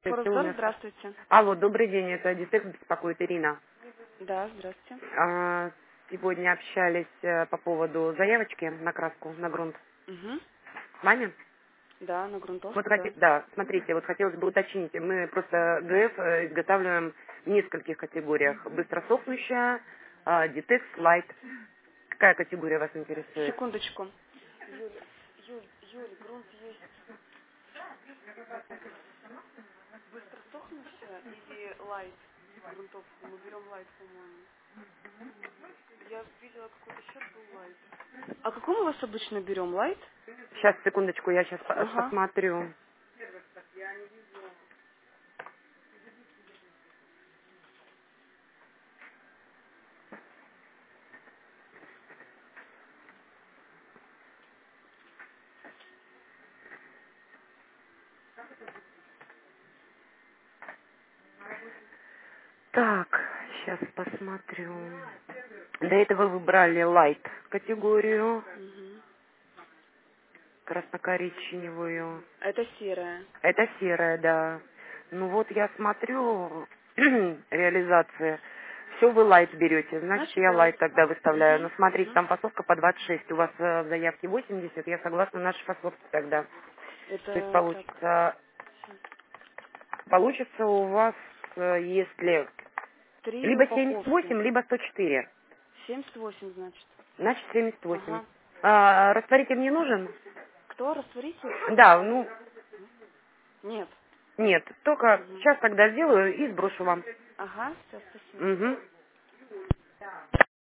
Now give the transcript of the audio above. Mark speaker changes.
Speaker 1: Форсдор, здравствуйте.
Speaker 2: Алло, добрый день, это Дитек беспокоит Ирина.
Speaker 1: Да, здравствуйте.
Speaker 2: Сегодня общались по поводу заявочки на краску, на грунт.
Speaker 1: Угу.
Speaker 2: С вами?
Speaker 1: Да, на
Speaker 2: Вот
Speaker 1: грунтовку, да.
Speaker 2: да, смотрите, вот хотелось бы уточнить, мы просто ГФ изготавливаем в нескольких категориях. Быстросохнущая, Дитек, Слайд. Какая категория вас интересует?
Speaker 1: Секундочку. Юль, грунт есть быстро сохнущая или лайт грунтовку? Мы берем лайт, по-моему. Я видела, какой-то счет был лайт. А какой мы вас обычно берем? Лайт?
Speaker 2: Сейчас, секундочку, я сейчас
Speaker 1: Ага.
Speaker 2: посмотрю. Так, сейчас посмотрю. До этого вы брали Light категорию,
Speaker 1: Угу.
Speaker 2: красно-коричневую.
Speaker 1: Это серая.
Speaker 2: Это серая, да. Ну вот я смотрю, реализация. Все вы Light берете, значит
Speaker 1: Значит,
Speaker 2: я Light
Speaker 1: лайт.
Speaker 2: тогда выставляю.
Speaker 1: Угу.
Speaker 2: Но смотрите,
Speaker 1: Угу.
Speaker 2: там фасовка по 26, у вас в заявке 80, я согласна нашей фасовке тогда. То есть
Speaker 1: Это так.
Speaker 2: получится у вас, если
Speaker 1: 3
Speaker 2: либо
Speaker 1: упаковки.
Speaker 2: 78, либо 104.
Speaker 1: 78, значит.
Speaker 2: Значит 78.
Speaker 1: Ага.
Speaker 2: Растворитель не нужен?
Speaker 1: Кто? Растворитель?
Speaker 2: Да, ну,
Speaker 1: Нет.
Speaker 2: нет, только
Speaker 1: Угу.
Speaker 2: сейчас тогда сделаю и сброшу вам.
Speaker 1: Ага, все, спасибо.
Speaker 2: Угу.